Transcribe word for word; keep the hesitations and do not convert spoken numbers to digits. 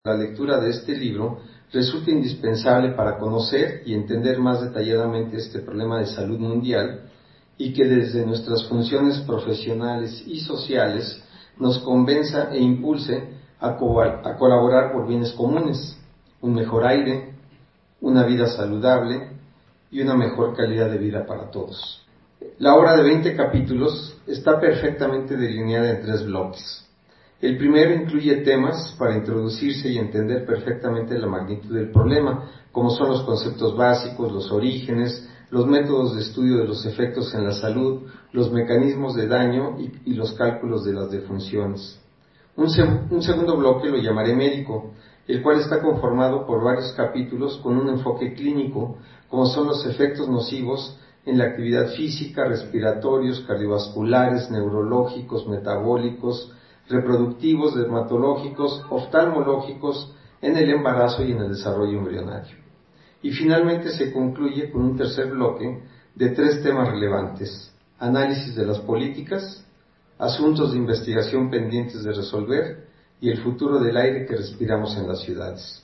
La lectura de este libro resulta indispensable para conocer y entender más detalladamente este problema de salud mundial y que desde nuestras funciones profesionales y sociales nos convenza e impulse a, co a colaborar por bienes comunes, un mejor aire, una vida saludable y una mejor calidad de vida para todos. La obra de veinte capítulos está perfectamente delineada en tres bloques. El primero incluye temas para introducirse y entender perfectamente la magnitud del problema, como son los conceptos básicos, los orígenes, los métodos de estudio de los efectos en la salud, los mecanismos de daño y, y los cálculos de las defunciones. Un, se un segundo bloque lo llamaré médico, el cual está conformado por varios capítulos con un enfoque clínico, como son los efectos nocivos en la actividad física, respiratorios, cardiovasculares, neurológicos, metabólicos, reproductivos, dermatológicos, oftalmológicos, en el embarazo y en el desarrollo embrionario. Y finalmente se concluye con un tercer bloque de tres temas relevantes: análisis de las políticas, asuntos de investigación pendientes de resolver y el futuro del aire que respiramos en las ciudades.